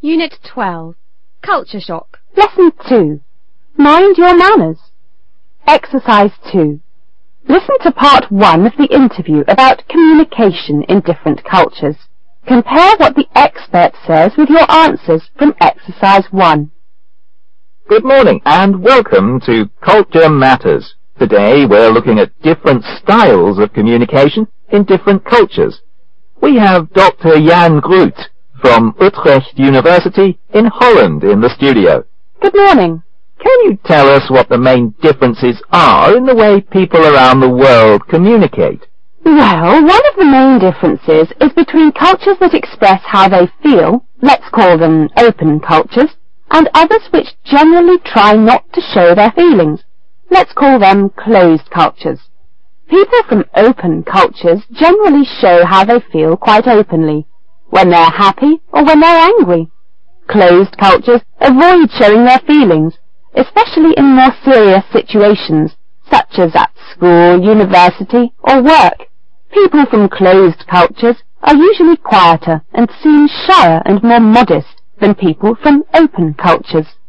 Unit 12. Culture Shock. Lesson 2. Mind your manners. Exercise 2. Listen to part 1 of the interview about communication in different cultures. Compare what the expert says with your answers from exercise 1. Good morning and welcome to Culture Matters. Today we're looking at different styles of communication in different cultures. We have Dr. Jan Groot from Utrecht University in Holland in the studio. Good morning. Can you tell us what the main differences are in the way people around the world communicate? Well, one of the main differences is between cultures that express how they feel, let's call them open cultures, and others which generally try not to show their feelings. Let's call them closed cultures. People from open cultures generally show how they feel quite openly, when they're happy or when they're angry. Closed cultures avoid showing their feelings, especially in more serious situations, such as at school, university, or work. People from closed cultures are usually quieter and seem shyer and more modest than people from open cultures.